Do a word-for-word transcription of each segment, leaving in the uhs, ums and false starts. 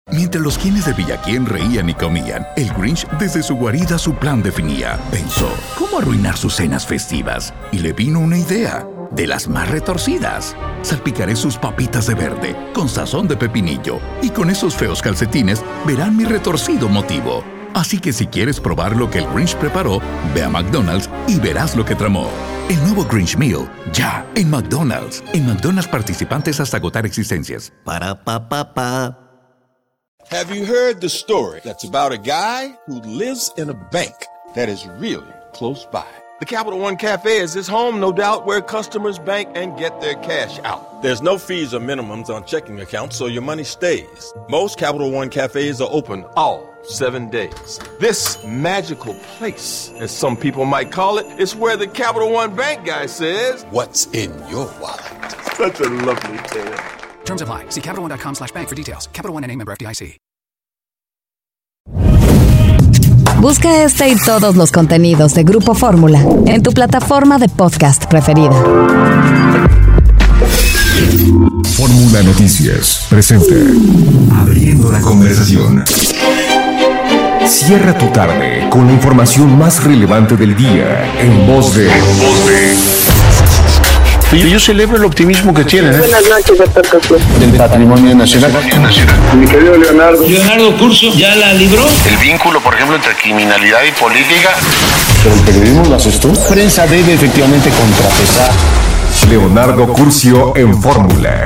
Mientras los quienes de Villaquién reían y comían, el Grinch desde su guarida su plan definía. Pensó, ¿cómo arruinar sus cenas festivas? Y le vino una idea, de las más retorcidas. Salpicaré sus papitas de verde, con sazón de pepinillo, y con esos feos calcetines verán mi retorcido motivo. Así que si quieres probar lo que el Grinch preparó, ve a McDonald's y verás lo que tramó. El nuevo Grinch Meal, ya, en McDonald's. En McDonald's participantes hasta agotar existencias. Para pa pa pa. Have you heard the story that's about a guy who lives in a bank that is really close by? The Capital One Cafe is his home, no doubt, where customers bank and get their cash out. There's no fees or minimums on checking accounts, so your money stays. Most Capital One Cafes are open all seven days. This magical place, as some people might call it, is where the Capital One Bank guy says, "What's in your wallet?" Such a lovely tale. Terms apply. See Capital One dot com slash bank for details. Capital One N A member F D I C. Busca este y todos los contenidos de Grupo Fórmula en tu plataforma de podcast preferida. Fórmula Noticias presenta Abriendo la conversación. Cierra tu tarde con la información más relevante del día en voz de... Voz de... Yo, yo celebro el optimismo que tienen. ¿eh? Buenas noches, doctor Cosío. Del patrimonio nacional. Mi querido Leonardo. Leonardo Curcio ya la libró. El vínculo, por ejemplo, entre criminalidad y política. Pero el periodismo lo haces tú. La prensa debe efectivamente contrapesar. Leonardo Curcio en Fórmula.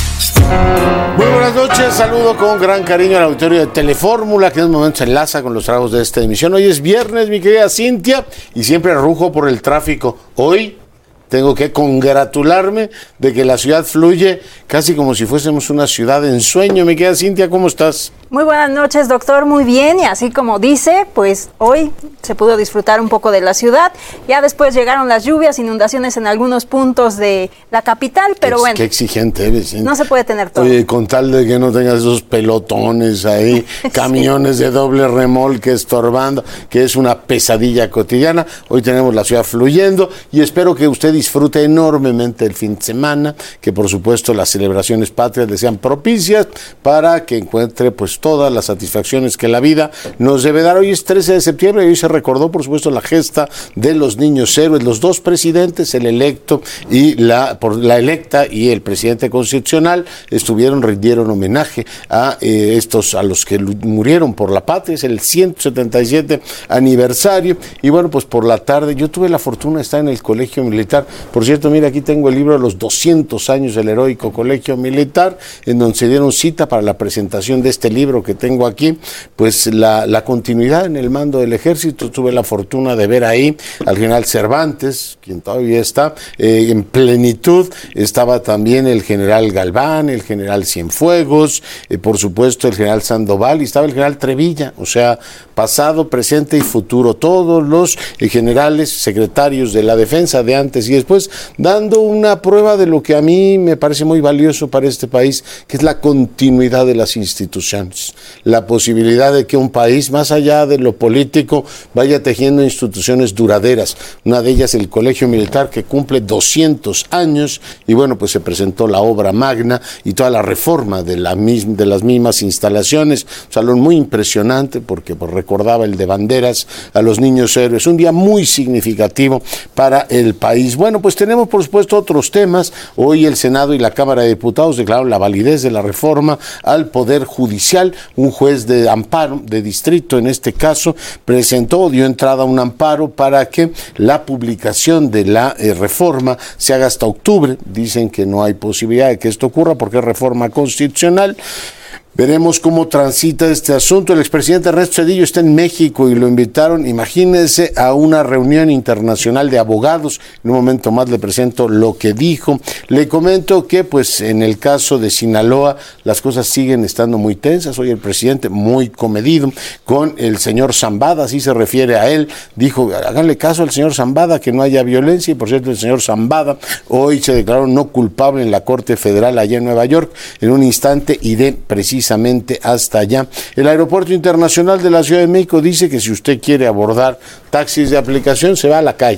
Muy buenas noches, saludo con gran cariño al auditorio de Telefórmula, que en un momento se enlaza con los tragos de esta emisión. Hoy es viernes, mi querida Cintia, y siempre rujo por el tráfico. Hoy tengo que congratularme de que la ciudad fluye casi como si fuésemos una ciudad en sueño. Mi querida Cintia, ¿cómo estás? Muy buenas noches, doctor, muy bien, y así como dice, pues hoy se pudo disfrutar un poco de la ciudad. Ya después llegaron las lluvias, inundaciones en algunos puntos de la capital, pero qué, bueno. Qué exigente eres, ¿sí? No se puede tener todo. Oye, con tal de que no tengas esos pelotones ahí, camiones sí. de doble remolque estorbando, que es una pesadilla cotidiana. Hoy tenemos la ciudad fluyendo y espero que usted disfrute enormemente el fin de semana, que por supuesto las celebraciones patrias le sean propicias para que encuentre pues todas las satisfacciones que la vida nos debe dar. Hoy es trece de septiembre y hoy se recordó por supuesto la gesta de los niños héroes, los dos presidentes, el electo y la, por la electa y el presidente constitucional estuvieron, rindieron homenaje a eh, estos, a los que murieron por la patria. Es el ciento setenta y siete aniversario y bueno, pues por la tarde yo tuve la fortuna de estar en el colegio militar. Por cierto, mira, aquí tengo el libro de los doscientos años del heroico colegio militar, en donde se dieron cita para la presentación de este libro que tengo aquí, pues la, la continuidad en el mando del ejército. Tuve la fortuna de ver ahí al general Cervantes, quien todavía está eh, en plenitud. Estaba también el general Galván, el general Cienfuegos, eh, por supuesto el general Sandoval, y estaba el general Trevilla, o sea, pasado, presente y futuro, todos los eh, generales, secretarios de la defensa de antes y después, dando una prueba de lo que a mí me parece muy valioso para este país, que es la continuidad de las instituciones, la posibilidad de que un país, más allá de lo político, vaya tejiendo instituciones duraderas. Una de ellas el Colegio Militar, que cumple doscientos años, y bueno, pues se presentó la obra magna y toda la reforma de, la misma, de las mismas instalaciones. Un salón muy impresionante porque pues, recordaba el de banderas a los niños héroes. Un día muy significativo para el país. Bueno, pues tenemos por supuesto otros temas. Hoy el Senado y la Cámara de Diputados declararon la validez de la reforma al Poder Judicial. Un juez de amparo, de distrito en este caso, presentó, dio entrada a un amparo para que la publicación de la eh, reforma se haga hasta octubre. Dicen que no hay posibilidad de que esto ocurra porque es reforma constitucional. Veremos cómo transita este asunto. El expresidente Ernesto Zedillo está en México y lo invitaron, imagínense, a una reunión internacional de abogados. En un momento más le presento lo que dijo. Le comento que, pues, en el caso de Sinaloa, las cosas siguen estando muy tensas. Hoy el presidente, muy comedido, con el señor Zambada, así se refiere a él. Dijo, háganle caso al señor Zambada, que no haya violencia. Y, por cierto, el señor Zambada hoy se declaró no culpable en la Corte Federal allá en Nueva York. En un instante iré precisamente hasta allá. El Aeropuerto Internacional de la Ciudad de México dice que si usted quiere abordar taxis de aplicación, se va a la calle.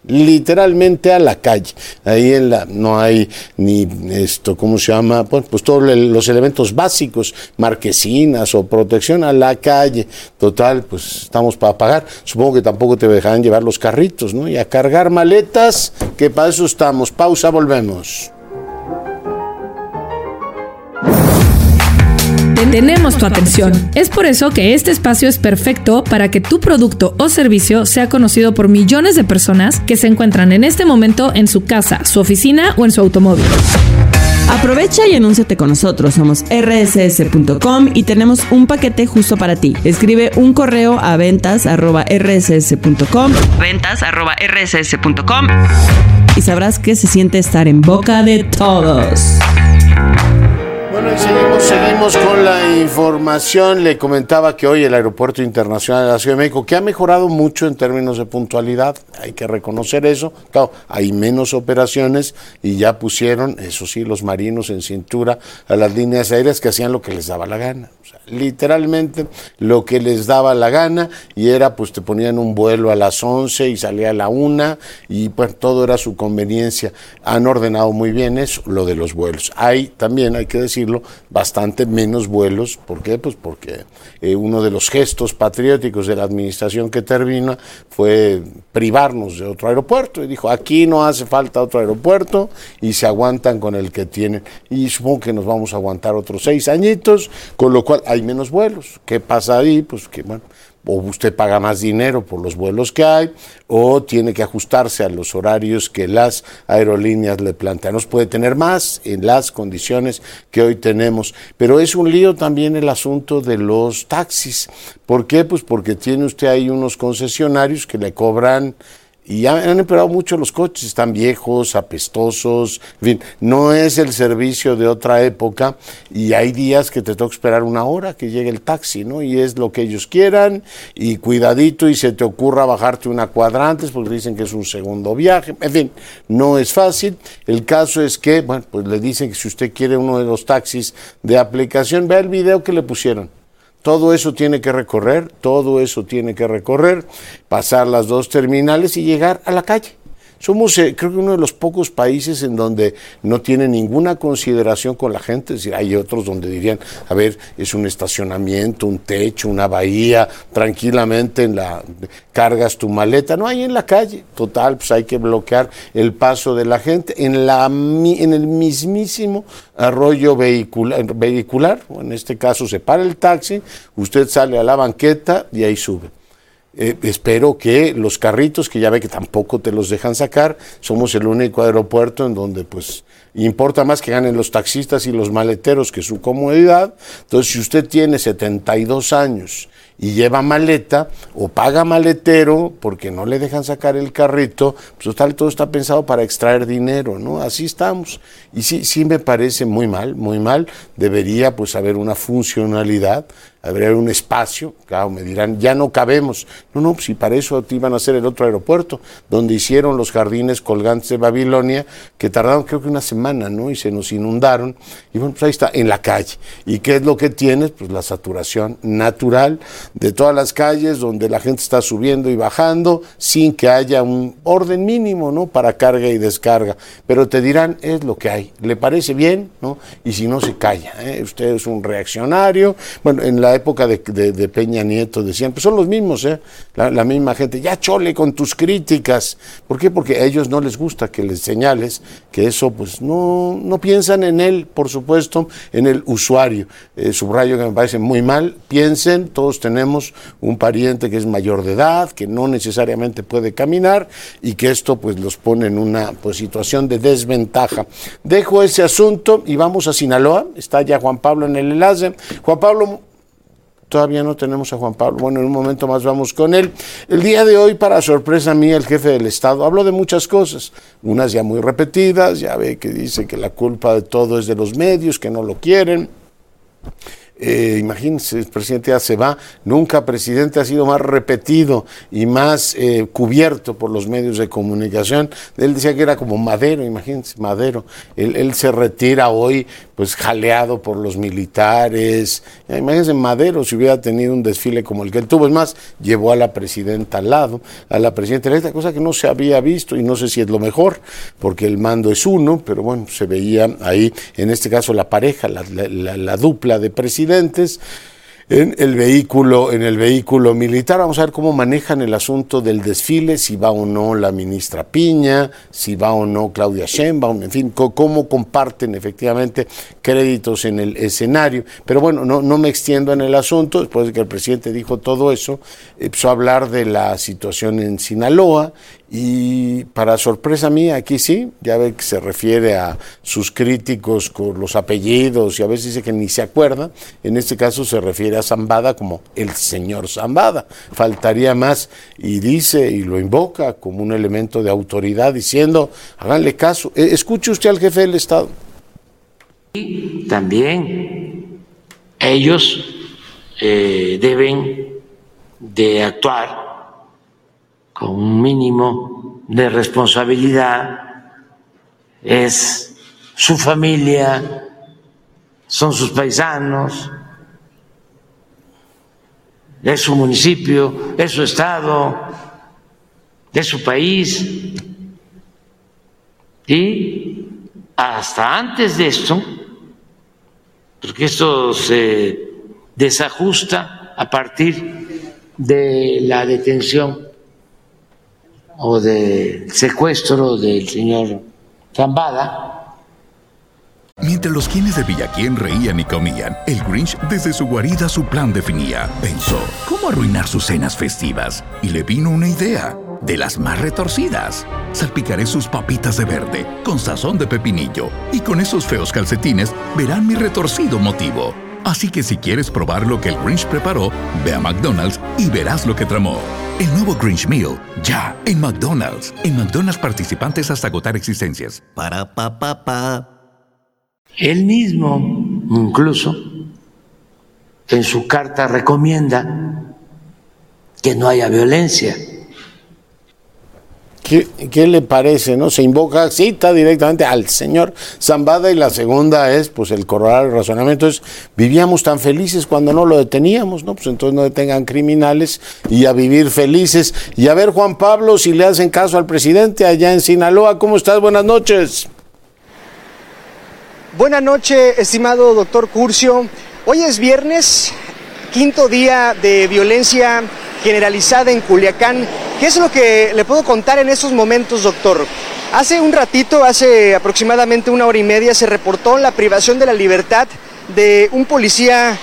literalmente a la calle. Ahí en la no hay ni esto, ¿cómo se llama? Pues, pues todos los elementos básicos, marquesinas o protección, a la calle. Total, pues estamos para pagar. Supongo que tampoco te dejarán llevar los carritos, ¿no? Y a cargar maletas, que para eso estamos. Pausa, volvemos. Tenemos tu atención. Es por eso que este espacio es perfecto para que tu producto o servicio sea conocido por millones de personas que se encuentran en este momento en su casa, su oficina o en su automóvil. Aprovecha y anúnciate con nosotros. Somos erre ese ese punto com y tenemos un paquete justo para ti. Escribe un correo a ventas arroba erre ese ese punto com, ventas arroba erre ese ese punto com, y sabrás que se siente estar en boca de todos. Bueno, y seguimos, seguimos con la información. Le comentaba que hoy el Aeropuerto Internacional de la Ciudad de México, que ha mejorado mucho en términos de puntualidad, hay que reconocer eso. Claro, hay menos operaciones y ya pusieron, eso sí, los marinos en cintura a las líneas aéreas que hacían lo que les daba la gana. O sea, literalmente lo que les daba la gana, y era, pues te ponían un vuelo a las once y salía a la una, y pues todo era su conveniencia. Han ordenado muy bien eso, lo de los vuelos. Hay también, hay que decir, bastante menos vuelos. ¿Por qué? Pues porque eh, uno de los gestos patrióticos de la administración que termina fue privarnos de otro aeropuerto, y dijo, aquí no hace falta otro aeropuerto, y se aguantan con el que tienen, y supongo que nos vamos a aguantar otros seis añitos, con lo cual hay menos vuelos. ¿Qué pasa ahí? Pues que bueno, o usted paga más dinero por los vuelos que hay, o tiene que ajustarse a los horarios que las aerolíneas le plantean. Nos puede tener más en las condiciones que hoy tenemos, pero es un lío también el asunto de los taxis. ¿Por qué? Pues porque tiene usted ahí unos concesionarios que le cobran, y han, han empeorado mucho los coches, están viejos, apestosos, en fin, no es el servicio de otra época, y hay días que te toca esperar una hora que llegue el taxi, ¿no? Y es lo que ellos quieran, y cuidadito, y se te ocurra bajarte una cuadra antes, porque dicen que es un segundo viaje, en fin, no es fácil. El caso es que, bueno, pues le dicen que si usted quiere uno de los taxis de aplicación, vea el video que le pusieron. Todo eso tiene que recorrer, todo eso tiene que recorrer, pasar las dos terminales y llegar a la calle. Somos, eh, creo que uno de los pocos países en donde no tiene ninguna consideración con la gente. Es decir, hay otros donde dirían, a ver, es un estacionamiento, un techo, una bahía, tranquilamente en la cargas tu maleta. No, hay en la calle. Total, pues hay que bloquear el paso de la gente. En, la, en el mismísimo arroyo vehicular, vehicular, en este caso se para el taxi, usted sale a la banqueta y ahí sube. Eh, espero que los carritos, que ya ve que tampoco te los dejan sacar, somos el único aeropuerto en donde pues importa más que ganen los taxistas y los maleteros que su comodidad. Entonces, si usted tiene setenta y dos años y lleva maleta o paga maletero porque no le dejan sacar el carrito, pues total, todo está pensado para extraer dinero, ¿no? Así estamos. Y sí, sí me parece muy mal, muy mal. Debería pues haber una funcionalidad, haber un espacio. Claro, me dirán, ya no cabemos. No, no, pues si para eso te iban a hacer el otro aeropuerto, donde hicieron los jardines colgantes de Babilonia, que tardaron creo que una semana, ¿no? Y se nos inundaron. Y bueno, pues ahí está, en la calle. ¿Y qué es lo que tienes? Pues la saturación natural de todas las calles, donde la gente está subiendo y bajando, sin que haya un orden mínimo, ¿no? Para carga y descarga. Pero te dirán, es lo que hay. ¿Le parece bien? ¿No? Y si no, se calla, ¿eh? Usted es un reaccionario. Bueno, en la época de, de, de Peña Nieto decían, pues son los mismos, ¿eh? La, la misma gente, ya chole con tus críticas. ¿Por qué? Porque a ellos no les gusta que les señales que eso, pues no, no piensan en él, por supuesto, en el usuario. Eh, subrayo que me parece muy mal. Piensen, todos tenemos un pariente que es mayor de edad, que no necesariamente puede caminar, y que esto pues los pone en una pues, situación de desventaja. Dejo ese asunto y vamos a Sinaloa. Está ya Juan Pablo en el enlace. Juan Pablo, todavía no tenemos a Juan Pablo. Bueno, en un momento más vamos con él. El día de hoy, para sorpresa mía, el jefe del Estado habló de muchas cosas, unas ya muy repetidas. Ya ve que dice que la culpa de todo es de los medios, que no lo quieren. Eh, imagínense, el presidente ya se va. Nunca presidente ha sido más repetido y más eh, cubierto por los medios de comunicación. Él decía que era como Madero, imagínense, Madero. Él, él se retira hoy pues jaleado por los militares. Imagínense Madero si hubiera tenido un desfile como el que él tuvo. Es más, llevó a la presidenta al lado, a la presidenta electa, cosa que no se había visto y no sé si es lo mejor, porque el mando es uno, pero bueno, se veía ahí, en este caso la pareja, la, la, la, la dupla de presidentes, en el vehículo, en el vehículo militar. Vamos a ver cómo manejan el asunto del desfile, si va o no la ministra Piña, si va o no Claudia Sheinbaum, en fin, cómo comparten efectivamente créditos en el escenario. Pero bueno, no, no me extiendo en el asunto. Después de que el presidente dijo todo eso, empezó a hablar de la situación en Sinaloa. Y para sorpresa mía, aquí sí, ya ve que se refiere a sus críticos con los apellidos y a veces dice que ni se acuerda. En este caso se refiere a Zambada como el señor Zambada. Faltaría más, y dice y lo invoca como un elemento de autoridad diciendo, háganle caso. Escuche usted al jefe del Estado. Y también ellos eh, deben de actuar con un mínimo de responsabilidad. Es su familia, son sus paisanos, es su municipio, es su estado, es su país. Y hasta antes de esto, porque esto se desajusta a partir de la detención o del secuestro del señor Zambada. Mientras los quienes de Villaquién reían y comían, el Grinch desde su guarida su plan definía. Pensó, ¿cómo arruinar sus cenas festivas? Y le vino una idea, de las más retorcidas. Salpicaré sus papitas de verde, con sazón de pepinillo, y con esos feos calcetines verán mi retorcido motivo. Así que si quieres probar lo que el Grinch preparó, ve a McDonald's y verás lo que tramó. El nuevo Grinch Meal, ya en McDonald's. En McDonald's participantes hasta agotar existencias. Para pa pa pa. Él mismo, incluso, en su carta recomienda que no haya violencia. ¿Qué, ¿Qué le parece, no? Se invoca, cita directamente al señor Zambada, y la segunda es, pues, el corroborar el razonamiento es, vivíamos tan felices cuando no lo deteníamos, ¿no? Pues entonces no detengan criminales y a vivir felices. Y a ver, Juan Pablo, si le hacen caso al presidente allá en Sinaloa. ¿Cómo estás? Buenas noches. Buenas noches, estimado doctor Curcio. Hoy es viernes, quinto día de violencia generalizada en Culiacán. ¿Qué es lo que le puedo contar en estos momentos, doctor? Hace un ratito, hace aproximadamente una hora y media, se reportó la privación de la libertad de un policía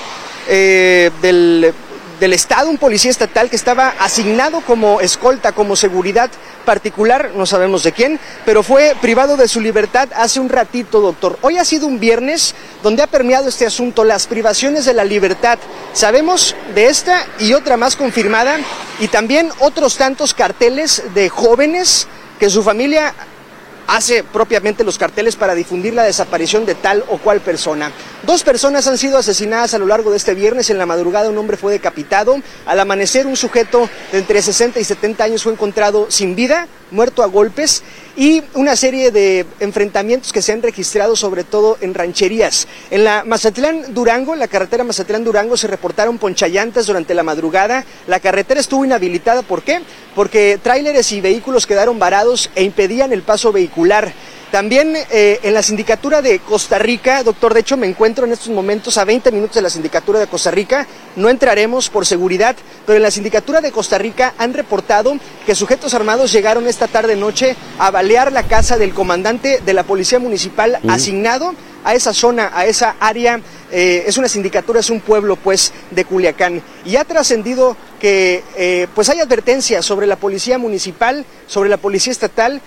eh, del, del Estado, un policía estatal que estaba asignado como escolta, como seguridad particular, no sabemos de quién, pero fue privado de su libertad hace un ratito, doctor. Hoy ha sido un viernes donde ha permeado este asunto, las privaciones de la libertad. Sabemos de esta y otra más confirmada, y también otros tantos carteles de jóvenes que su familia hace propiamente los carteles para difundir la desaparición de tal o cual persona. Dos personas han sido asesinadas a lo largo de este viernes. En la madrugada un hombre fue decapitado. Al amanecer un sujeto de entre sesenta y setenta años fue encontrado sin vida, muerto a golpes, y una serie de enfrentamientos que se han registrado sobre todo en rancherías. En la Mazatlán-Durango, la carretera Mazatlán-Durango, se reportaron ponchallantas durante la madrugada. La carretera estuvo inhabilitada. ¿Por qué? Porque tráileres y vehículos quedaron varados e impedían el paso vehicular. También eh, en la sindicatura de Costa Rica, doctor, de hecho me encuentro en estos momentos a veinte minutos de la sindicatura de Costa Rica, no entraremos por seguridad, pero en la sindicatura de Costa Rica han reportado que sujetos armados llegaron esta tarde-noche a balear la casa del comandante de la Policía Municipal uh-huh. asignado a esa zona, a esa área. Eh, es una sindicatura, es un pueblo pues de Culiacán, y ha trascendido que eh, pues hay advertencias sobre la Policía Municipal, sobre la Policía Estatal,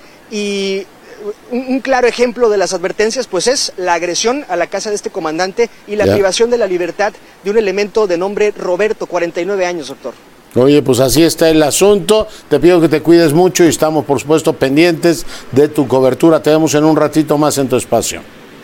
y Un, un claro ejemplo de las advertencias pues es la agresión a la casa de este comandante y la ya. privación de la libertad de un elemento de nombre Roberto, cuarenta y nueve años, doctor. Oye, pues así está el asunto. Te pido que te cuides mucho y estamos, por supuesto, pendientes de tu cobertura. Te vemos en un ratito más en tu espacio.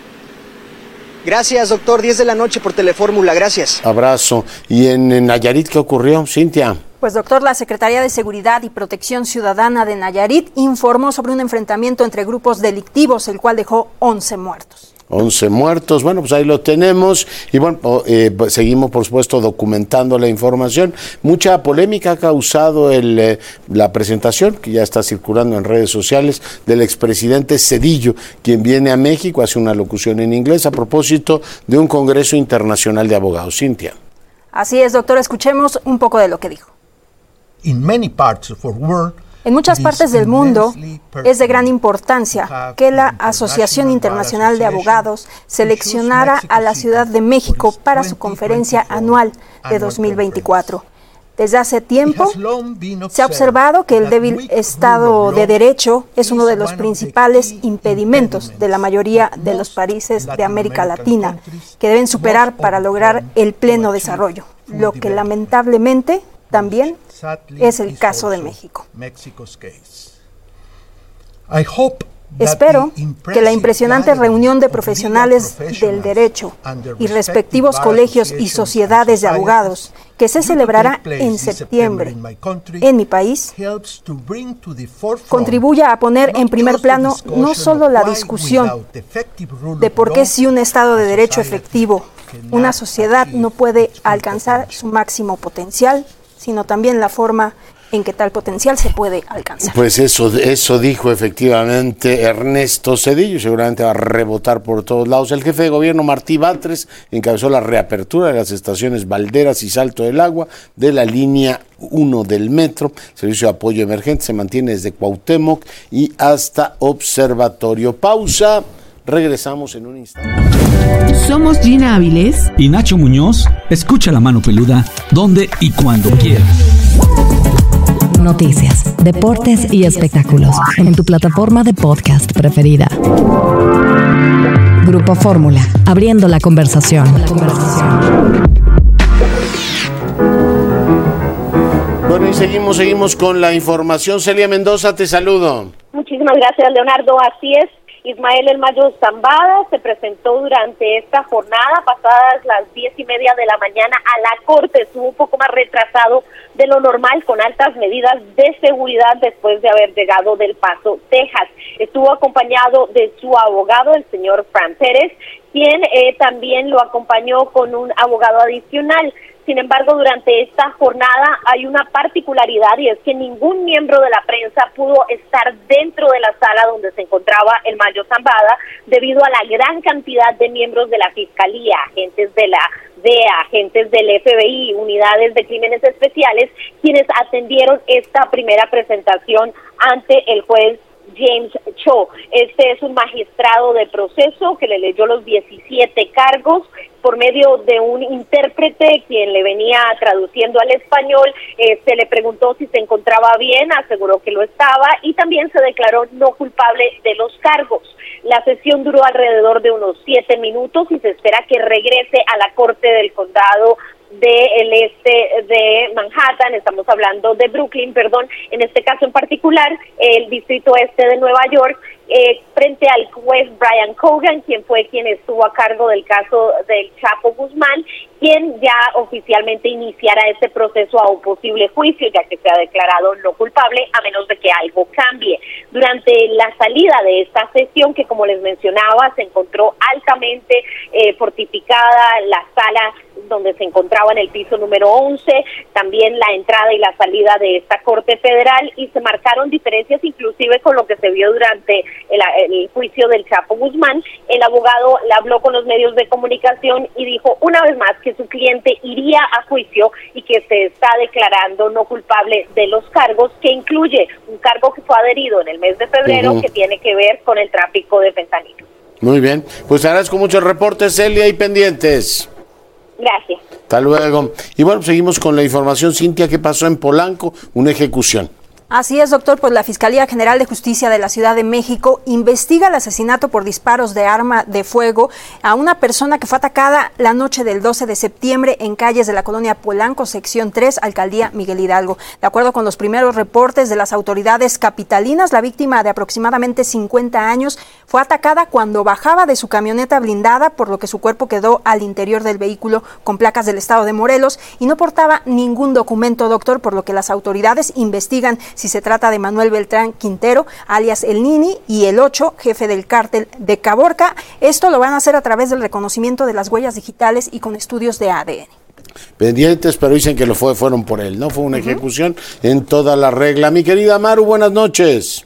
Gracias, doctor. diez de la noche por Telefórmula. Gracias. Abrazo. ¿Y en, en Nayarit qué ocurrió, Cintia? Pues, doctor, la Secretaría de Seguridad y Protección Ciudadana de Nayarit informó sobre un enfrentamiento entre grupos delictivos, el cual dejó once muertos. once muertos. Bueno, pues ahí lo tenemos. Y bueno, eh, seguimos, por supuesto, documentando la información. Mucha polémica ha causado el, eh, la presentación, que ya está circulando en redes sociales, del expresidente Zedillo, quien viene a México, hace una locución en inglés a propósito de un Congreso Internacional de Abogados. Cintia. Así es, doctor. Escuchemos un poco de lo que dijo. In many parts of our world, En muchas partes del mundo es de gran importancia que la Asociación Internacional de Abogados seleccionara a la Ciudad de México para su conferencia anual de dos mil veinticuatro. Desde hace tiempo se ha observado que el débil Estado de Derecho es uno de los principales impedimentos de la mayoría de los países de América Latina, que deben superar para lograr el pleno desarrollo, lo que lamentablemente también es el caso de México. Espero que la impresionante reunión de profesionales del derecho y respectivos colegios y sociedades de abogados que se celebrará en septiembre en mi país contribuya a poner en primer plano no solo la discusión de por qué si un Estado de Derecho efectivo, una sociedad no puede alcanzar su máximo potencial, sino también la forma en que tal potencial se puede alcanzar. Pues eso, eso dijo efectivamente Ernesto Zedillo, seguramente va a rebotar por todos lados. El jefe de gobierno Martí Batres encabezó la reapertura de las estaciones Valderas y Salto del Agua de la línea uno del metro. El servicio de apoyo emergente se mantiene desde Cuauhtémoc y hasta Observatorio. Pausa. Regresamos en un instante. Somos Gina Áviles y Nacho Muñoz. Escucha La Mano Peluda donde y cuando quieras. Noticias, deportes y espectáculos en tu plataforma de podcast preferida. Grupo Fórmula, abriendo la conversación. Bueno, y seguimos, seguimos con la información. Celia Mendoza, te saludo. Muchísimas gracias, Leonardo. Así es. Ismael El Mayo Zambada se presentó durante esta jornada, pasadas las diez y media de la mañana, a la corte. Estuvo un poco más retrasado de lo normal, con altas medidas de seguridad después de haber llegado del Paso, Texas. Estuvo acompañado de su abogado, el señor Fran Pérez, quien eh, también lo acompañó con un abogado adicional. Sin embargo, durante esta jornada hay una particularidad, y es que ningún miembro de la prensa pudo estar dentro de la sala donde se encontraba el Mayo Zambada, debido a la gran cantidad de miembros de la Fiscalía, agentes de la D E A, agentes del F B I, unidades de crímenes especiales, quienes atendieron esta primera presentación ante el juez James Cho. Este es un magistrado de proceso que le leyó los diecisiete cargos por medio de un intérprete quien le venía traduciendo al español. Eh, se le preguntó si se encontraba bien, aseguró que lo estaba, y también se declaró no culpable de los cargos. La sesión duró alrededor de unos siete minutos y se espera que regrese a la Corte del Condado del este de Manhattan. Estamos hablando de Brooklyn, perdón, en este caso en particular, el distrito este de Nueva York, eh, frente al juez Brian Cogan, quien fue quien estuvo a cargo del caso del Chapo Guzmán, quien ya oficialmente iniciará este proceso a un posible juicio, ya que se ha declarado no culpable, a menos de que algo cambie. Durante la salida de esta sesión, que como les mencionaba, se encontró altamente eh, fortificada la sala donde se encontraba en el piso número once, también la entrada y la salida de esta Corte Federal, y se marcaron diferencias inclusive con lo que se vio durante el, el juicio del Chapo Guzmán. El abogado le habló con los medios de comunicación y dijo una vez más que su cliente iría a juicio y que se está declarando no culpable de los cargos, que incluye un cargo que fue adherido en el mes de febrero, uh-huh, que tiene que ver con el tráfico de fentanilo. Muy bien, pues agradezco muchos reportes, Celia, y pendientes. Gracias. Hasta luego. Y bueno, seguimos con la información. Cintia, ¿qué pasó en Polanco? Una ejecución. Así es, doctor, pues la Fiscalía General de Justicia de la Ciudad de México investiga el asesinato por disparos de arma de fuego a una persona que fue atacada la noche del doce de septiembre en calles de la colonia Polanco, sección tres, alcaldía Miguel Hidalgo. De acuerdo con los primeros reportes de las autoridades capitalinas, la víctima, de aproximadamente cincuenta años, fue atacada cuando bajaba de su camioneta blindada, por lo que su cuerpo quedó al interior del vehículo con placas del estado de Morelos y no portaba ningún documento, doctor, por lo que las autoridades investigan si se trata de Manuel Beltrán Quintero, alias El Nini, y el ocho, jefe del cártel de Caborca. Esto lo van a hacer a través del reconocimiento de las huellas digitales y con estudios de A D N. Pendientes, pero dicen que lo fue, fueron por él, ¿no? Fue una uh-huh. ejecución en toda la regla. Mi querida Maru, buenas noches.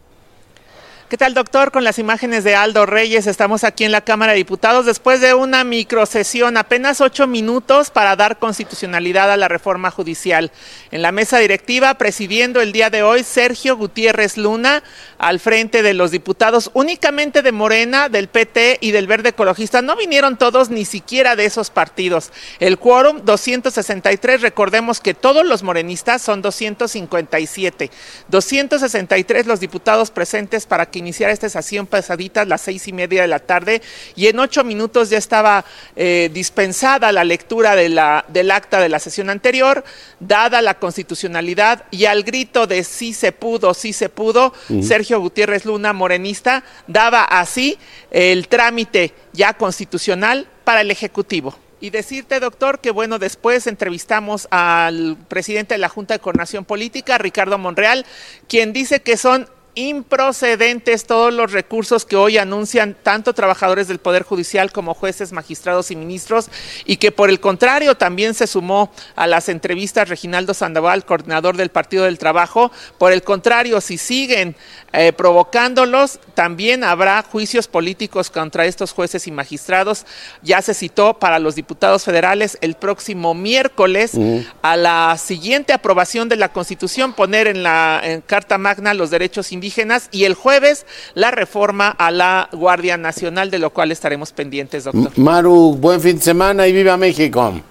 ¿Qué tal, doctor? Con las imágenes de Aldo Reyes, estamos aquí en la Cámara de Diputados después de una microsesión, apenas ocho minutos para dar constitucionalidad a la reforma judicial. En la mesa directiva, presidiendo el día de hoy, Sergio Gutiérrez Luna, al frente de los diputados únicamente de Morena, del P T y del Verde Ecologista. No vinieron todos ni siquiera de esos partidos. El quórum, doscientos sesenta y tres, recordemos que todos los morenistas son doscientos cincuenta y siete. doscientos sesenta y tres los diputados presentes para que iniciar esta sesión pasadita a las seis y media de la tarde, y en ocho minutos ya estaba eh, dispensada la lectura de la, del acta de la sesión anterior, dada la constitucionalidad, y al grito de sí se pudo, sí se pudo, uh-huh. Sergio Gutiérrez Luna, morenista, daba así el trámite ya constitucional para el Ejecutivo. Y decirte, doctor, que bueno, después entrevistamos al presidente de la Junta de Coordinación Política, Ricardo Monreal, quien dice que son improcedentes todos los recursos que hoy anuncian tanto trabajadores del Poder Judicial como jueces, magistrados y ministros, y que por el contrario también se sumó a las entrevistas Reginaldo Sandoval, coordinador del Partido del Trabajo. Por el contrario, si siguen eh, provocándolos, también habrá juicios políticos contra estos jueces y magistrados. Ya se citó para los diputados federales el próximo miércoles uh-huh. a la siguiente aprobación de la Constitución, poner en la en Carta Magna los derechos indígenas indígenas, y el jueves la reforma a la Guardia Nacional, de lo cual estaremos pendientes, doctor. Maru, buen fin de semana y viva México.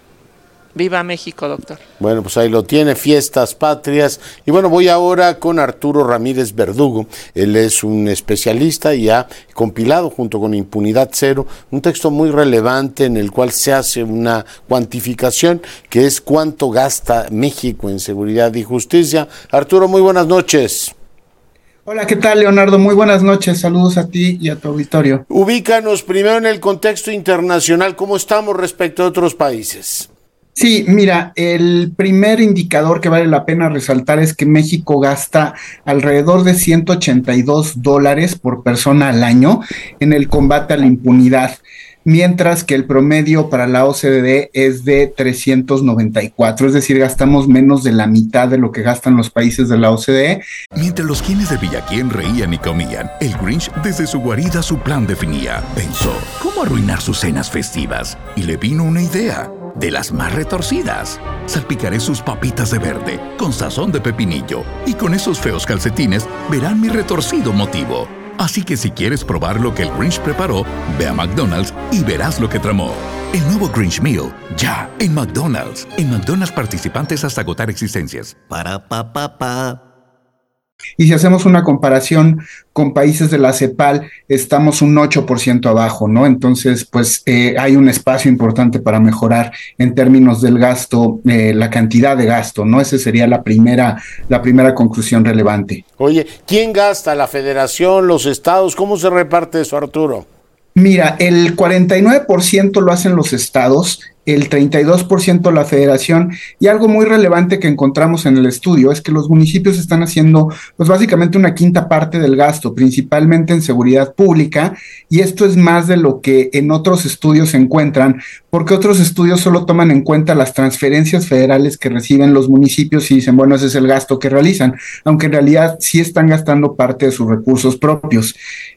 Viva México, doctor. Bueno, pues ahí lo tiene, fiestas patrias. Y bueno, voy ahora con Arturo Ramírez Verdugo. Él es un especialista y ha compilado junto con Impunidad Cero un texto muy relevante en el cual se hace una cuantificación que es cuánto gasta México en seguridad y justicia. Arturo, muy buenas noches. Hola, ¿qué tal, Leonardo? Muy buenas noches, saludos a ti y a tu auditorio. Ubícanos primero en el contexto internacional, ¿cómo estamos respecto a otros países? Sí, mira, el primer indicador que vale la pena resaltar es que México gasta alrededor de ciento ochenta y dos dólares por persona al año en el combate a la impunidad, mientras que el promedio para la O C D E es de trescientos noventa y cuatro, es decir, gastamos menos de la mitad de lo que gastan los países de la O C D E. Mientras los quienes de Villaquién reían y comían, el Grinch desde su guarida su plan definía. Pensó, ¿cómo arruinar sus cenas festivas? Y le vino una idea, de las más retorcidas. Salpicaré sus papitas de verde, con sazón de pepinillo, y con esos feos calcetines verán mi retorcido motivo. Así que si quieres probar lo que el Grinch preparó, ve a McDonald's y verás lo que tramó. El nuevo Grinch Meal, ya en McDonald's. En McDonald's participantes hasta agotar existencias. Para pa pa pa. Y si hacemos una comparación con países de la CEPAL, estamos un ocho por ciento abajo, ¿no? Entonces, pues eh, hay un espacio importante para mejorar en términos del gasto, eh, la cantidad de gasto, ¿no? Esa sería la primera, la primera conclusión relevante. Oye, ¿quién gasta? ¿La federación, los estados? ¿Cómo se reparte eso, Arturo? Mira, el cuarenta y nueve por ciento lo hacen los estados, el treinta y dos por ciento la federación, y algo muy relevante que encontramos en el estudio es que los municipios están haciendo pues básicamente una quinta parte del gasto, principalmente en seguridad pública, y esto es más de lo que en otros estudios se encuentran, porque otros estudios solo toman en cuenta las transferencias federales que reciben los municipios y dicen, bueno, ese es el gasto que realizan, aunque en realidad sí están gastando parte de sus recursos propios.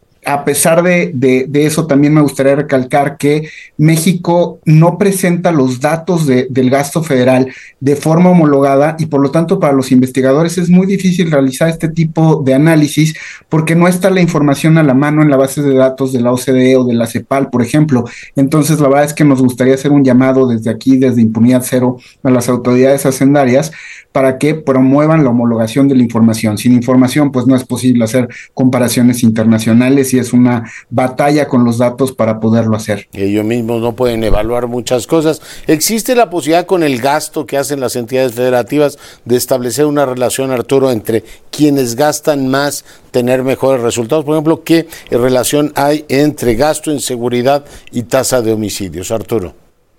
A pesar de, de, de eso, también me gustaría recalcar que México no presenta los datos de, del gasto federal de forma homologada y por lo tanto para los investigadores es muy difícil realizar este tipo de análisis porque no está la información a la mano en la base de datos de la O C D E o de la CEPAL, por ejemplo. Entonces la verdad es que nos gustaría hacer un llamado desde aquí, desde Impunidad Cero, a las autoridades hacendarias para que promuevan la homologación de la información. Sin información, pues no es posible hacer comparaciones internacionales y es una batalla con los datos para poderlo hacer. Ellos mismos no pueden evaluar muchas cosas. ¿Existe la posibilidad con el gasto que hacen las entidades federativas de establecer una relación, Arturo, entre quienes gastan más, tener mejores resultados? Por ejemplo, ¿qué relación hay entre gasto en seguridad y tasa de homicidios, Arturo?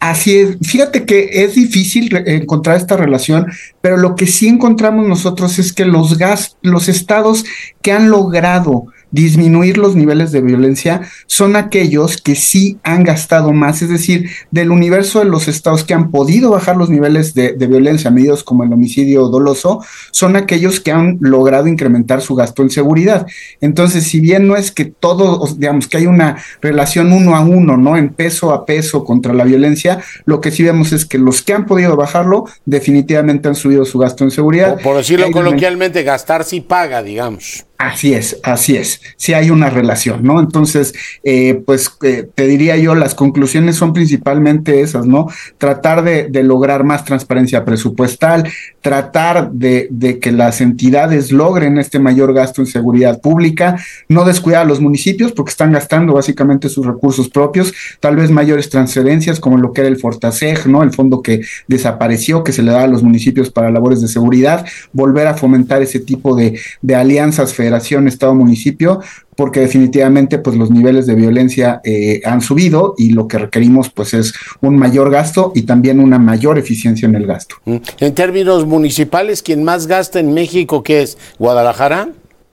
Así es, fíjate que es difícil re- encontrar esta relación, pero lo que sí encontramos nosotros es que los gas, los estados que han logrado disminuir los niveles de violencia son aquellos que sí han gastado más, es decir, del universo de los estados que han podido bajar los niveles de, de violencia medidos como el homicidio doloso, son aquellos que han logrado incrementar su gasto en seguridad. Entonces, si bien no es que todo, digamos, que hay una relación uno a uno, ¿no? En peso a peso contra la violencia, lo que sí vemos es que los que han podido bajarlo definitivamente han subido su gasto en seguridad. Por, por decirlo coloquialmente, gastar sí paga, digamos. Así es, así es. Sí hay una relación, ¿no? Entonces, eh, pues eh, te diría yo, las conclusiones son principalmente esas, ¿no? Tratar de, de lograr más transparencia presupuestal, tratar de, de que las entidades logren este mayor gasto en seguridad pública, no descuidar a los municipios porque están gastando básicamente sus recursos propios, tal vez mayores transferencias como lo que era el Fortaseg, ¿no? El fondo que desapareció, que se le da a los municipios para labores de seguridad, volver a fomentar ese tipo de, de alianzas federales Estado-municipio, porque definitivamente pues los niveles de violencia eh, han subido y lo que requerimos pues es un mayor gasto y también una mayor eficiencia en el gasto. En términos municipales, ¿quién más gasta en México qué es? ¿Guadalajara?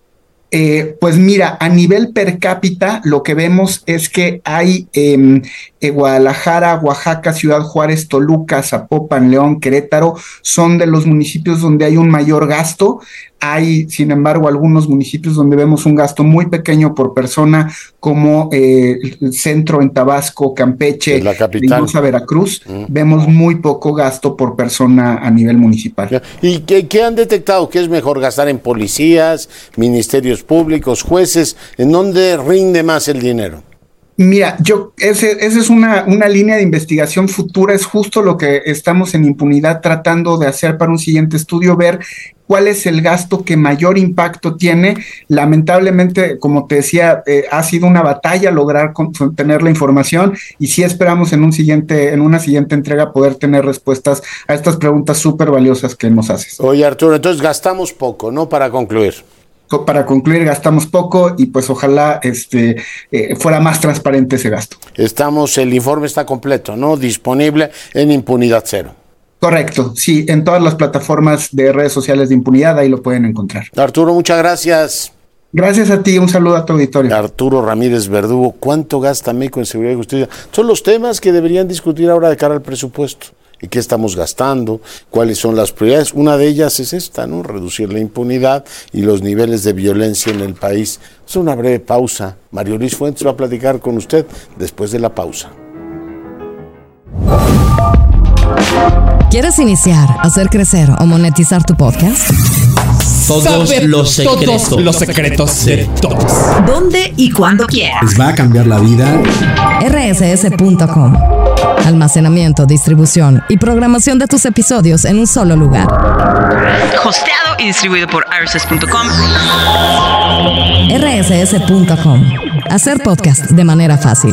Eh, pues mira, a nivel per cápita lo que vemos es que hay eh, eh, Guadalajara, Oaxaca, Ciudad Juárez, Toluca, Zapopan, León, Querétaro, son de los municipios donde hay un mayor gasto. Hay, sin embargo, algunos municipios donde vemos un gasto muy pequeño por persona, como eh, el centro en Tabasco, Campeche, Reynosa, Veracruz. Mm. Vemos muy poco gasto por persona a nivel municipal. ¿Y qué, qué han detectado? ¿Qué es mejor gastar en policías, ministerios públicos, jueces? ¿En dónde rinde más el dinero? Mira, yo, ese, esa es una, una línea de investigación futura, es justo lo que estamos en Impunidad tratando de hacer para un siguiente estudio, ver cuál es el gasto que mayor impacto tiene. Lamentablemente, como te decía, eh, ha sido una batalla lograr con, tener la información y sí esperamos en un siguiente, en una siguiente entrega poder tener respuestas a estas preguntas súper valiosas que nos haces. Oye, Arturo, entonces gastamos poco, ¿no? Para concluir. Para concluir, gastamos poco y pues ojalá este eh, fuera más transparente ese gasto. Estamos, el informe está completo, ¿no? Disponible en Impunidad Cero. Correcto, sí, en todas las plataformas de redes sociales de Impunidad, ahí lo pueden encontrar. Arturo, muchas gracias. Gracias a ti, un saludo a tu auditorio. Arturo Ramírez Verdugo, ¿cuánto gasta México en seguridad y justicia? Son los temas que deberían discutir ahora de cara al presupuesto. ¿Y qué estamos gastando? ¿Cuáles son las prioridades? Una de ellas es esta, ¿no? Reducir la impunidad y los niveles de violencia en el país. Es una breve pausa. Mario Luis Fuentes va a platicar con usted después de la pausa. ¿Quieres iniciar, hacer crecer o monetizar tu podcast? Todos Saber los secretos. Todos los secretos de todos. ¿Dónde y cuándo quieras? Les va a cambiar la vida. R S S punto com. Almacenamiento, distribución y programación de tus episodios en un solo lugar. Hosteado y distribuido por R S S punto com. R S S punto com. Hacer podcast de manera fácil.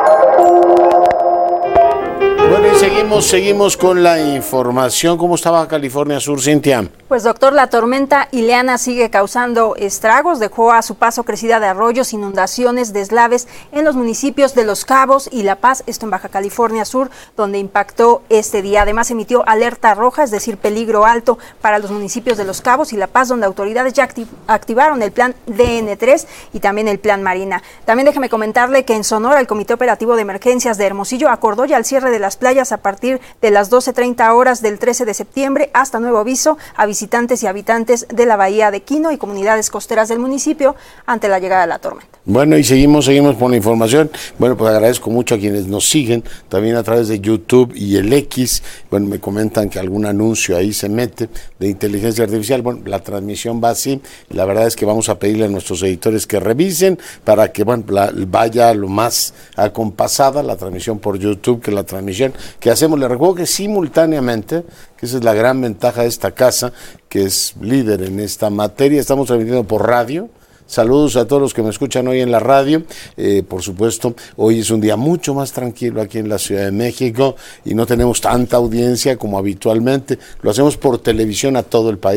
Bueno, y seguimos, seguimos con la información. ¿Cómo estaba California Sur, Cintia? Pues doctor, la tormenta Ileana sigue causando estragos, dejó a su paso crecida de arroyos, inundaciones, deslaves en los municipios de Los Cabos y La Paz, esto en Baja California Sur, donde impactó este día. Además emitió alerta roja, es decir, peligro alto para los municipios de Los Cabos y La Paz, donde autoridades ya activ- activaron el plan D N tres y también el plan Marina. También déjeme comentarle que en Sonora el Comité Operativo de Emergencias de Hermosillo acordó ya el cierre de las playas a partir de las doce treinta horas del trece de septiembre hasta nuevo aviso a visitantes y habitantes de la bahía de Quino y comunidades costeras del municipio ante la llegada de la tormenta. Bueno, y seguimos, seguimos con la información. Bueno, pues agradezco mucho a quienes nos siguen, también a través de YouTube y el X. Bueno, me comentan que algún anuncio ahí se mete de inteligencia artificial. Bueno, la transmisión va así. La verdad es que vamos a pedirle a nuestros editores que revisen para que, bueno, la, vaya lo más acompasada la transmisión por YouTube que la transmisión que hacemos. Les recuerdo que simultáneamente, que esa es la gran ventaja de esta casa, que es líder en esta materia, estamos transmitiendo por radio. Saludos a todos los que me escuchan hoy en la radio. Eh, por supuesto, hoy es un día mucho más tranquilo aquí en la Ciudad de México y no tenemos tanta audiencia como habitualmente. Lo hacemos por televisión a todo el país.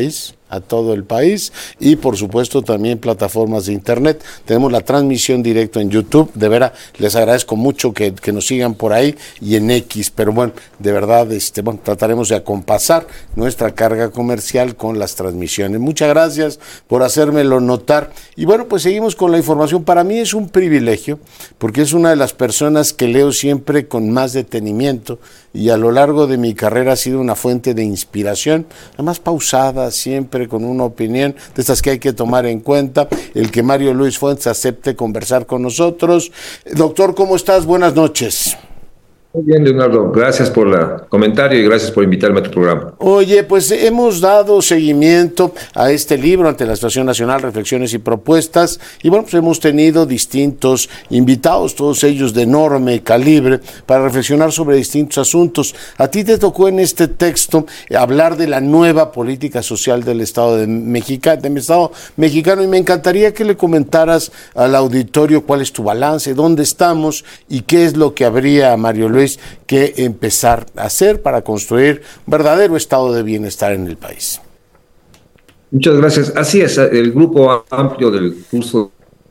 a todo el país y por supuesto también plataformas de internet. Tenemos la transmisión directa en YouTube, de veras les agradezco mucho que, que nos sigan por ahí y en X, pero bueno, de verdad este, bueno, trataremos de acompasar nuestra carga comercial con las transmisiones. Muchas gracias por hacérmelo notar y bueno, pues seguimos con la información. Para mí es un privilegio porque es una de las personas que leo siempre con más detenimiento y a lo largo de mi carrera ha sido una fuente de inspiración, además pausada, siempre con una opinión de estas que hay que tomar en cuenta, el que Mario Luis Fuentes acepte conversar con nosotros. Doctor, ¿cómo estás? Buenas noches. Muy bien, Leonardo, gracias por el comentario y gracias por invitarme a tu programa. Oye, pues hemos dado seguimiento a este libro ante la situación nacional, reflexiones y propuestas, y bueno, pues hemos tenido distintos invitados, todos ellos de enorme calibre, para reflexionar sobre distintos asuntos. A ti te tocó en este texto hablar de la nueva política social del Estado de México, de mi Estado mexicano, y me encantaría que le comentaras al auditorio cuál es tu balance, dónde estamos y qué es lo que habría, Mario Luis, que empezar a hacer para construir un verdadero estado de bienestar en el país. Muchas gracias. Así es, el grupo amplio del curso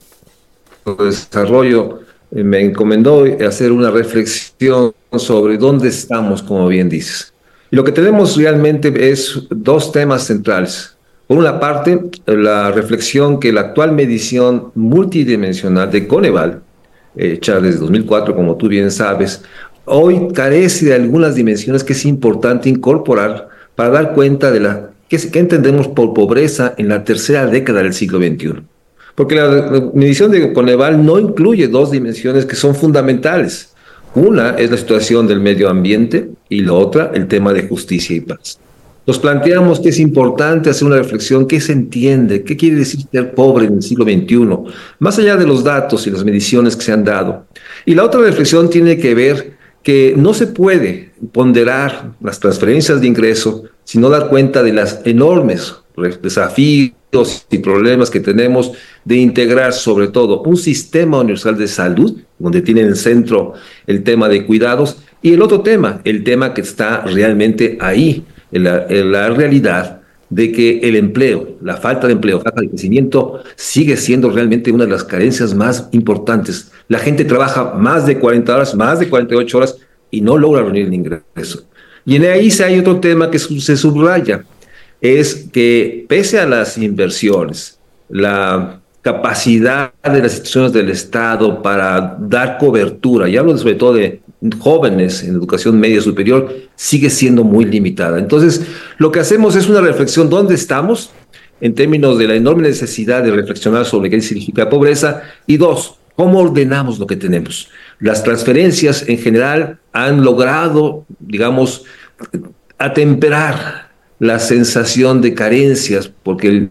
de desarrollo me encomendó hacer una reflexión sobre dónde estamos, como bien dices. Y lo que tenemos realmente es dos temas centrales. Por una parte, la reflexión que la actual medición multidimensional de Coneval, hecha desde dos mil cuatro, como tú bien sabes, hoy carece de algunas dimensiones que es importante incorporar para dar cuenta de la qué, qué entendemos por pobreza en la tercera década del siglo veintiuno. Porque la, la medición de Coneval no incluye dos dimensiones que son fundamentales. Una es la situación del medio ambiente y la otra el tema de justicia y paz. Nos planteamos que es importante hacer una reflexión, qué se entiende, qué quiere decir ser pobre en el siglo veintiuno, más allá de los datos y las mediciones que se han dado. Y la otra reflexión tiene que ver que no se puede ponderar las transferencias de ingreso sino dar cuenta de las enormes desafíos y problemas que tenemos de integrar sobre todo un sistema universal de salud, donde tiene en el centro el tema de cuidados, y el otro tema, el tema que está realmente ahí, en la, en la realidad de que el empleo, la falta de empleo, falta de crecimiento, sigue siendo realmente una de las carencias más importantes. La gente trabaja más de cuarenta horas, más de cuarenta y ocho horas y no logra reunir el ingreso. Y en ahí hay otro tema que se subraya, es que pese a las inversiones, la capacidad de las instituciones del Estado para dar cobertura, y hablo sobre todo de jóvenes en educación media superior, sigue siendo muy limitada. Entonces, lo que hacemos es una reflexión, ¿dónde estamos? En términos de la enorme necesidad de reflexionar sobre qué significa pobreza, y dos, ¿cómo ordenamos lo que tenemos? Las transferencias en general han logrado, digamos, atemperar la sensación de carencias, porque el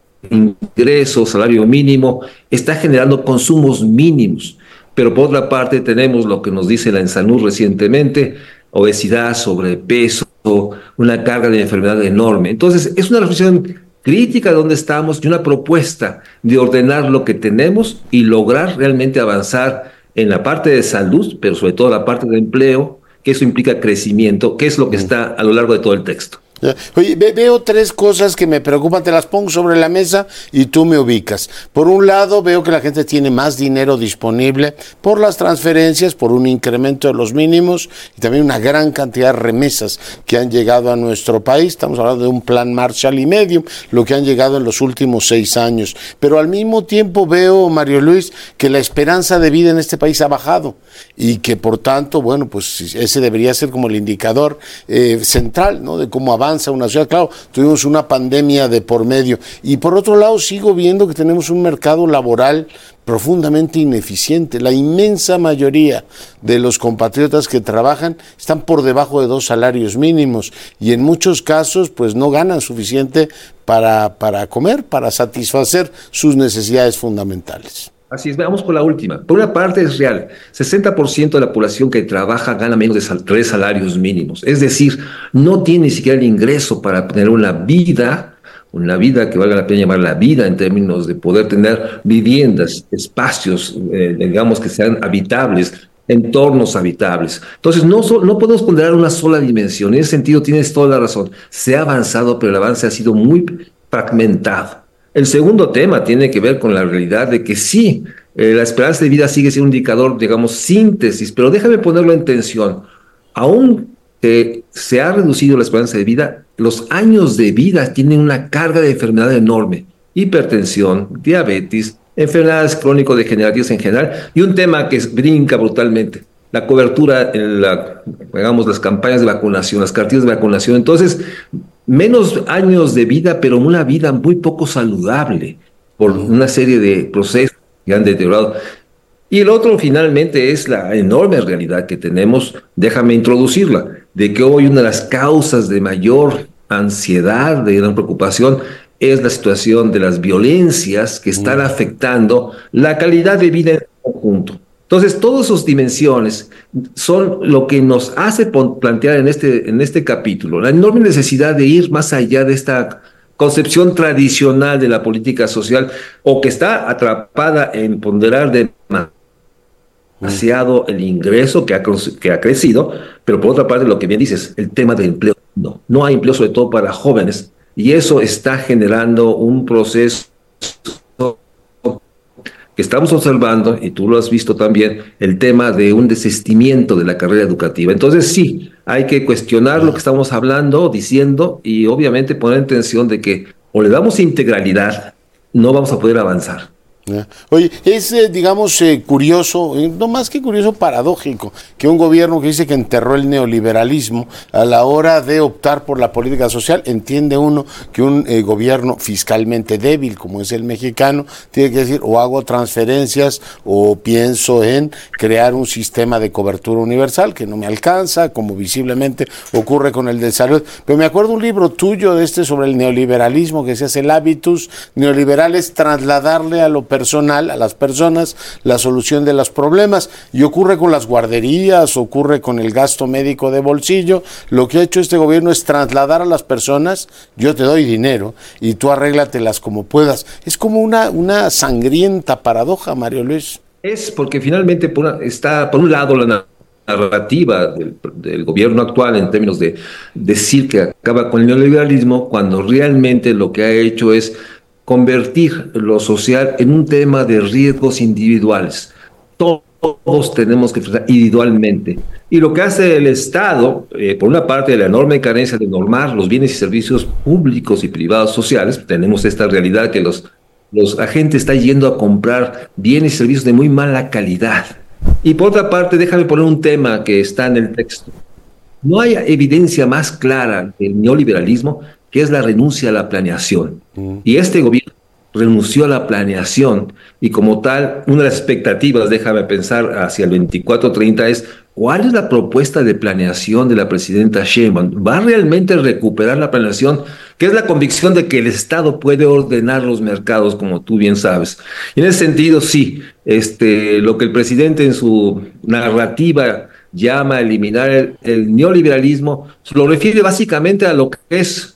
ingreso, salario mínimo, está generando consumos mínimos. Pero por otra parte tenemos lo que nos dice la ENSANUD recientemente, obesidad, sobrepeso, una carga de enfermedad enorme. Entonces es una reflexión crítica de dónde estamos y una propuesta de ordenar lo que tenemos y lograr realmente avanzar en la parte de salud, pero sobre todo la parte de empleo, que eso implica crecimiento, que es lo que está a lo largo de todo el texto. Oye, ve, veo tres cosas que me preocupan, te las pongo sobre la mesa y tú me ubicas. Por un lado, veo que la gente tiene más dinero disponible por las transferencias, por un incremento de los mínimos y también una gran cantidad de remesas que han llegado a nuestro país. Estamos hablando de un plan Marshall y medio, lo que han llegado en los últimos seis años. Pero al mismo tiempo veo, Mario Luis, que la esperanza de vida en este país ha bajado y que por tanto, bueno, pues ese debería ser como el indicador eh, central, ¿no? De cómo avanza una ciudad. Claro, tuvimos una pandemia de por medio y por otro lado sigo viendo que tenemos un mercado laboral profundamente ineficiente. La inmensa mayoría de los compatriotas que trabajan están por debajo de dos salarios mínimos y en muchos casos pues no ganan suficiente para, para comer, para satisfacer sus necesidades fundamentales. Así es, veamos por la última. Por una parte es real, sesenta por ciento de la población que trabaja gana menos de sal- tres salarios mínimos. Es decir, no tiene ni siquiera el ingreso para tener una vida, una vida que valga la pena llamar la vida en términos de poder tener viviendas, espacios, eh, digamos que sean habitables, entornos habitables. Entonces no, so, no podemos ponderar una sola dimensión. En ese sentido tienes toda la razón. Se ha avanzado, pero el avance ha sido muy fragmentado. El segundo tema tiene que ver con la realidad de que sí, eh, la esperanza de vida sigue siendo un indicador, digamos, síntesis, pero déjame ponerlo en tensión. Aún que se ha reducido la esperanza de vida, los años de vida tienen una carga de enfermedad enorme. Hipertensión, diabetes, enfermedades crónico-degenerativas en general, y un tema que brinca brutalmente, la cobertura en la, digamos, las campañas de vacunación, las cartillas de vacunación. Entonces, menos años de vida, pero una vida muy poco saludable por una serie de procesos que han deteriorado. Y el otro, finalmente, es la enorme realidad que tenemos, déjame introducirla, de que hoy una de las causas de mayor ansiedad, de gran preocupación, es la situación de las violencias que están afectando la calidad de vida en conjunto. Entonces, todas sus dimensiones son lo que nos hace plantear en este, en este capítulo la enorme necesidad de ir más allá de esta concepción tradicional de la política social, o que está atrapada en ponderar demasiado el ingreso que ha, que ha crecido, pero por otra parte, lo que bien dices, el tema del empleo. No, no hay empleo, sobre todo para jóvenes, y eso está generando un proceso que estamos observando, y tú lo has visto también, el tema de un desistimiento de la carrera educativa. Entonces sí, hay que cuestionar lo que estamos hablando, diciendo, y obviamente poner en atención de que o le damos integralidad, no vamos a poder avanzar. Oye, es, eh, digamos, eh, curioso, eh, no más que curioso, paradójico, que un gobierno que dice que enterró el neoliberalismo, a la hora de optar por la política social, entiende uno que un eh, gobierno fiscalmente débil, como es el mexicano, tiene que decir, o hago transferencias, o pienso en crear un sistema de cobertura universal, que no me alcanza, como visiblemente ocurre con el de salud. Pero me acuerdo un libro tuyo de este sobre el neoliberalismo, que se hace el hábitus neoliberal, es trasladarle a lo personal, a las personas, la solución de los problemas, y ocurre con las guarderías, ocurre con el gasto médico de bolsillo. Lo que ha hecho este gobierno es trasladar a las personas, yo te doy dinero y tú arréglatelas como puedas. Es como una, una sangrienta paradoja, Mario Luis. Es porque finalmente por una, está por un lado la narrativa del, del gobierno actual en términos de decir que acaba con el neoliberalismo, cuando realmente lo que ha hecho es convertir lo social en un tema de riesgos individuales. Todos tenemos que enfrentar individualmente. Y lo que hace el Estado, eh, por una parte de la enorme carencia de normar los bienes y servicios públicos y privados sociales, tenemos esta realidad que los, los agentes están yendo a comprar bienes y servicios de muy mala calidad. Y por otra parte, déjame poner un tema que está en el texto. No hay evidencia más clara del neoliberalismo que es la renuncia a la planeación. Mm. Y este gobierno renunció a la planeación, y como tal, una de las expectativas, déjame pensar, hacia el veinticuatro treinta es, ¿cuál es la propuesta de planeación de la presidenta Sheinbaum? ¿Va realmente a recuperar la planeación? Que es la convicción de que el Estado puede ordenar los mercados, como tú bien sabes. Y en ese sentido, sí, este, lo que el presidente en su narrativa llama a eliminar el, el neoliberalismo, lo refiere básicamente a lo que es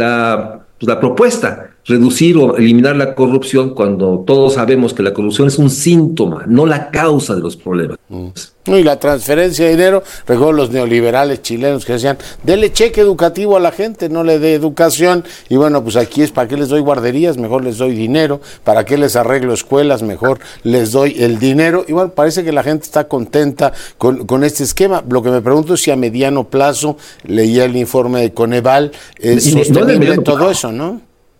La, pues la propuesta, reducir o eliminar la corrupción, cuando todos sabemos que la corrupción es un síntoma, no la causa de los problemas. Mm. Y la transferencia de dinero, recuerdo los neoliberales chilenos que decían, dele cheque educativo a la gente, no le dé educación, y bueno, pues aquí es, ¿para qué les doy guarderías? Mejor les doy dinero. ¿Para qué les arreglo escuelas? Mejor les doy el dinero. Y bueno, parece que la gente está contenta con, con este esquema. Lo que me pregunto es si a mediano plazo, leía el informe de Coneval, es sostenible todo eso, ¿no?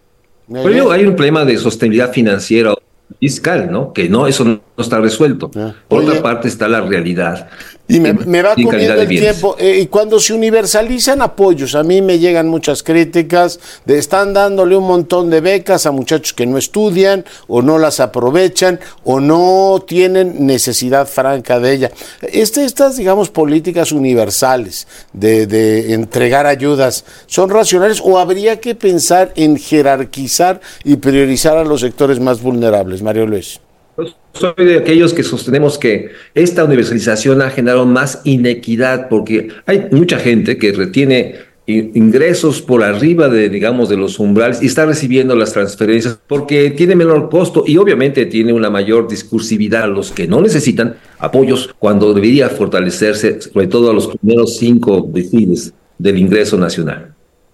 Pero hay un problema de sostenibilidad financiera fiscal, ¿no? Que no, eso no está resuelto. Ah, Por oye, otra parte está la realidad. Y me, me va comiendo el tiempo. Eh, y cuando se universalizan apoyos, a mí me llegan muchas críticas de están dándole un montón de becas a muchachos que no estudian o no las aprovechan o no tienen necesidad franca de ella. Este, estas, digamos, políticas universales de, de entregar ayudas, ¿son racionales o habría que pensar en jerarquizar y priorizar a los sectores más vulnerables, Mario Luis? Soy de aquellos que sostenemos que esta universalización ha generado más inequidad, porque hay mucha gente que retiene ingresos por arriba de, digamos, de los umbrales y está recibiendo las transferencias porque tiene menor costo y obviamente tiene una mayor discursividad a los que no necesitan apoyos, cuando debería fortalecerse sobre todo a los primeros cinco deciles del ingreso nacional.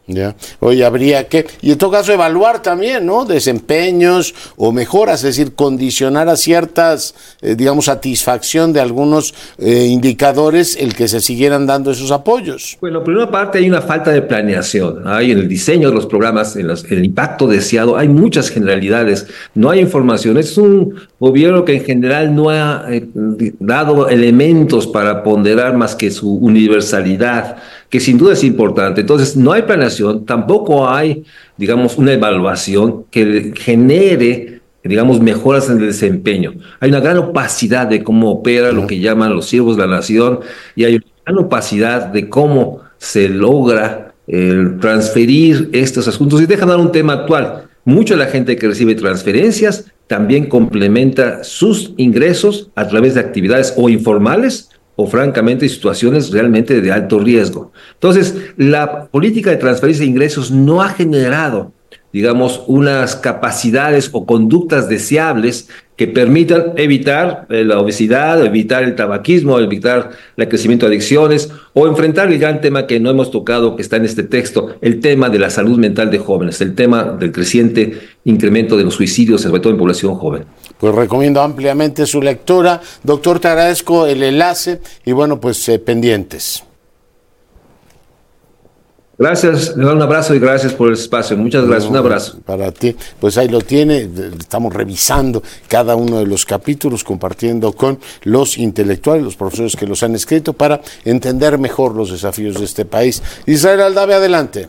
Ya, oye, habría que, y en todo caso evaluar también, ¿no? Desempeños o mejoras, es decir, condicionar a ciertas, eh, digamos, satisfacción de algunos eh, indicadores el que se siguieran dando esos apoyos. Bueno, por una parte hay una falta de planeación, hay en el diseño de los programas, en los, el impacto deseado, hay muchas generalidades, no hay información, es un gobierno que en general no ha eh, dado elementos para ponderar más que su universalidad, que sin duda es importante. Entonces, no hay planeación, tampoco hay, digamos, una evaluación que genere, digamos, mejoras en el desempeño. Hay una gran opacidad de cómo opera lo que llaman los siervos de la nación, y hay una gran opacidad de cómo se logra eh, transferir estos asuntos. Y dejan dar un tema actual. Mucha de la gente que recibe transferencias también complementa sus ingresos a través de actividades o informales o francamente situaciones realmente de alto riesgo. Entonces, la política de transferencia de ingresos no ha generado, digamos, unas capacidades o conductas deseables que permitan evitar la obesidad, evitar el tabaquismo, evitar el crecimiento de adicciones o enfrentar el gran tema que no hemos tocado, que está en este texto, el tema de la salud mental de jóvenes, el tema del creciente incremento de los suicidios, sobre todo en población joven. Pues recomiendo ampliamente su lectura. Doctor, te agradezco el enlace y bueno, pues eh, pendientes. Gracias, le doy un abrazo y gracias por el espacio. Muchas gracias, no, un abrazo. Para ti, pues ahí lo tiene, estamos revisando cada uno de los capítulos, compartiendo con los intelectuales, los profesores que los han escrito, para entender mejor los desafíos de este país. Israel Aldave, adelante.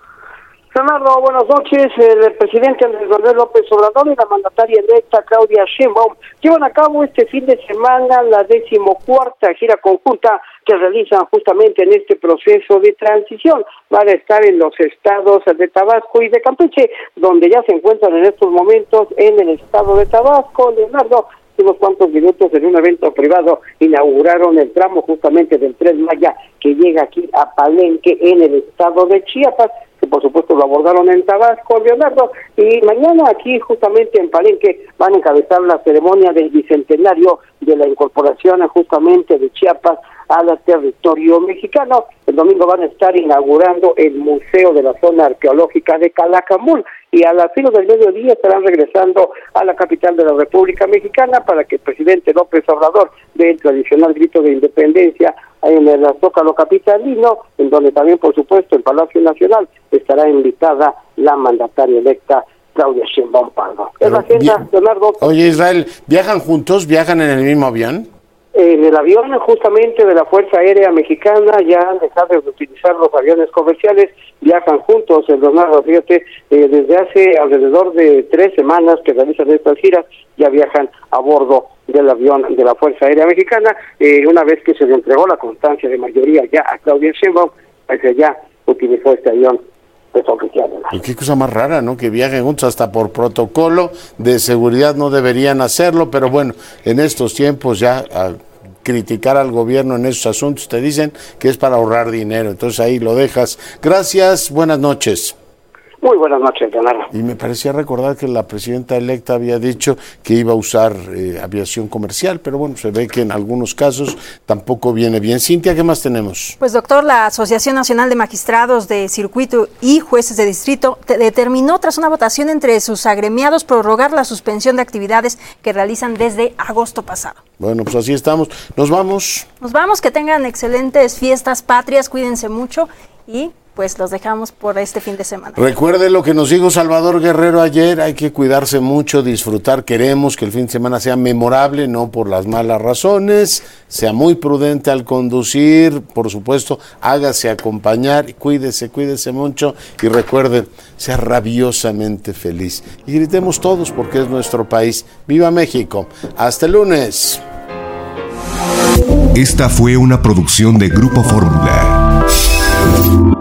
Leonardo, buenas noches. El presidente Andrés Manuel López Obrador y la mandataria electa Claudia Sheinbaum llevan a cabo este fin de semana la decimocuarta gira conjunta que realizan justamente en este proceso de transición. Van a estar en los estados de Tabasco y de Campeche, donde ya se encuentran en estos momentos en el estado de Tabasco. Leonardo, unos cuantos minutos en un evento privado inauguraron el tramo justamente del Tren Maya que llega aquí a Palenque en el estado de Chiapas, que por supuesto lo abordaron en Tabasco, Leonardo, y mañana aquí justamente en Palenque van a encabezar la ceremonia del bicentenario de la incorporación justamente de Chiapas al territorio mexicano. El domingo van a estar inaugurando el Museo de la Zona Arqueológica de Calakmul y a las fines del mediodía estarán regresando a la capital de la República Mexicana para que el presidente López Obrador dé el tradicional grito de independencia en el Zócalo capitalino, en donde también, por supuesto, en Palacio Nacional estará invitada la mandataria electa Claudia Sheinbaum Pardo. Es la agenda, Leonardo. Oye, Israel, ¿viajan juntos? ¿Viajan en el mismo avión? En el avión justamente de la Fuerza Aérea Mexicana ya han dejado de utilizar los aviones comerciales, viajan juntos, el Leonardo, fíjate, eh, desde hace alrededor de tres semanas que realizan estas giras, ya viajan a bordo del avión de la Fuerza Aérea Mexicana. Eh, una vez que se le entregó la constancia de mayoría ya a Claudia Sheinbaum, pues ya utilizó este avión. Pues oficial. Y qué cosa más rara, ¿no? Que viajen juntos, hasta por protocolo de seguridad no deberían hacerlo, pero bueno, en estos tiempos ya a criticar al gobierno en esos asuntos te dicen que es para ahorrar dinero, entonces ahí lo dejas. Gracias, buenas noches. Muy buenas noches, Leonardo. Y me parecía recordar que la presidenta electa había dicho que iba a usar eh, aviación comercial, pero bueno, se ve que en algunos casos tampoco viene bien. Cintia, ¿qué más tenemos? Pues doctor, la Asociación Nacional de Magistrados de Circuito y Jueces de Distrito te determinó tras una votación entre sus agremiados prorrogar la suspensión de actividades que realizan desde agosto pasado. Bueno, pues así estamos. Nos vamos. Nos vamos, que tengan excelentes fiestas patrias, cuídense mucho y pues los dejamos por este fin de semana. Recuerde lo que nos dijo Salvador Guerrero ayer, hay que cuidarse mucho, disfrutar, queremos que el fin de semana sea memorable, no por las malas razones, sea muy prudente al conducir, por supuesto, hágase acompañar, cuídese, cuídese mucho y recuerde, sea rabiosamente feliz. Y gritemos todos porque es nuestro país. ¡Viva México! ¡Hasta el lunes! Esta fue una producción de Grupo Fórmula.